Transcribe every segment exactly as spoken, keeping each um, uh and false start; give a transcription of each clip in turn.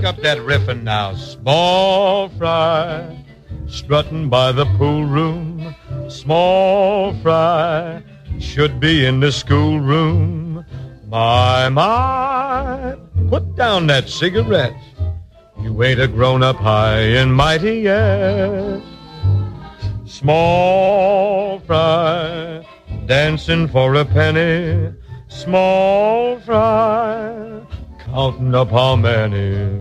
Pick up that riffin' now. Small fry, strutting by the pool room. Small fry, should be in the schoolroom. My, my, put down that cigarette. You ain't a grown-up high and mighty yet. Small fry, dancing for a penny. Small fry, counting up how many.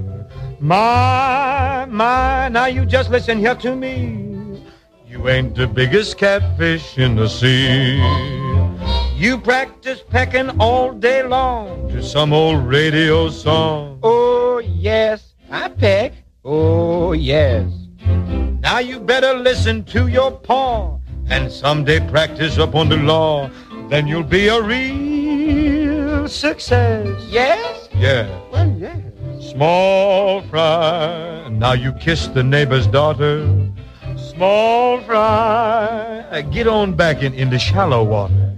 My, my, now you just listen here to me. You ain't the biggest catfish in the sea. You practice pecking all day long to some old radio song. Oh, yes, I peck. Oh, yes. Now you better listen to your paw and someday practice up on the law. Then you'll be a real success. Yes? Yeah. Well, yes. Small fry, now you kiss the neighbor's daughter. Small fry, get on back in, in the shallow water.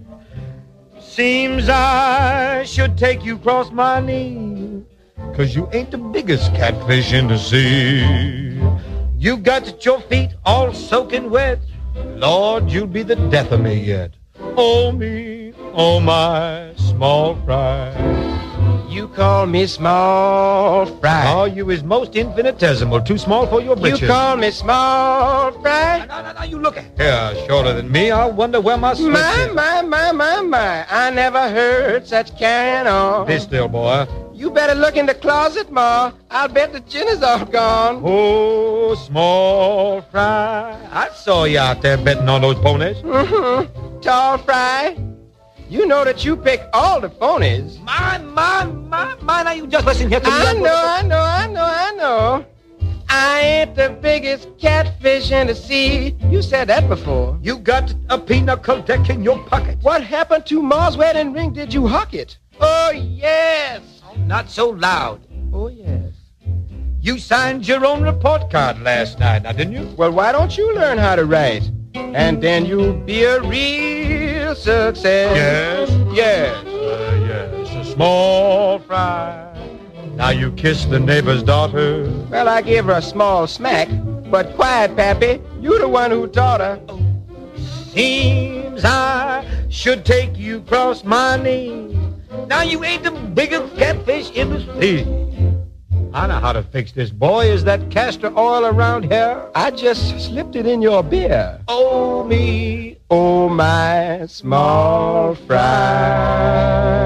Seems I should take you across my knee, 'cause you ain't the biggest catfish in the sea. You got your feet all soaking wet. Lord, you'll be the death of me yet. Oh, me, oh, my small fry. You call me small fry. Oh, you is most infinitesimal, too small for your britches. You call me small fry. No, no, no, you look at here, shorter than me. I wonder where my switch My, is. my, my, my, my. I never heard such carrying on. Be still, boy. You better look in the closet, Ma. I'll bet the gin is all gone. Oh, small fry. I saw you out there betting on those ponies. Mm-hmm. Tall fry. You know that you pick all the phonies. My, my, my, my. Now you just listen here to me. I know, I know, I know, I know. I ain't the biggest catfish in the sea. You said that before. You got a pinochle deck in your pocket. What happened to Ma's wedding ring? Did you huck it? Oh, yes. Oh, not so loud. Oh, yes. You signed your own report card last night, now didn't you? Well, why don't you learn how to write? And then you'll be a real success. Yes. Yes. Uh, yes. A small fry. Now you kiss the neighbor's daughter. Well, I gave her a small smack. But quiet, Pappy. You the one who taught her. Seems I should take you across my knee. Now you ain't the biggest catfish in the sea. I know how to fix this, boy. Is that castor oil around here? I just slipped it in your beer. Oh, me. Oh, my small fry.